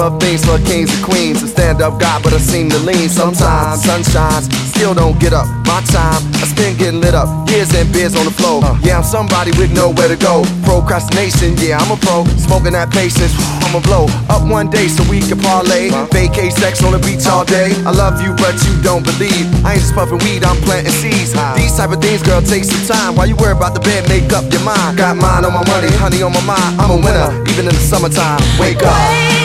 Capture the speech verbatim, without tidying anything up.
of things for kings and queens. A stand-up guy, but I seem to lean. Sometimes sun shines, still don't get up. My time, I spend getting lit up. Years and beers on the floor. Yeah, I'm somebody with nowhere to go. Procrastination, yeah, I'm a pro. Smoking that patience, I'ma blow up one day so we can parlay. Vacay sex on the beach all day. I love you, but you don't believe. I ain't just puffing weed, I'm planting seeds. These type of things, girl, take some time. While you worry about the bed, make up your mind. Got mine on my money, honey on my mind. I'm a winner, even in the summertime. Wake up.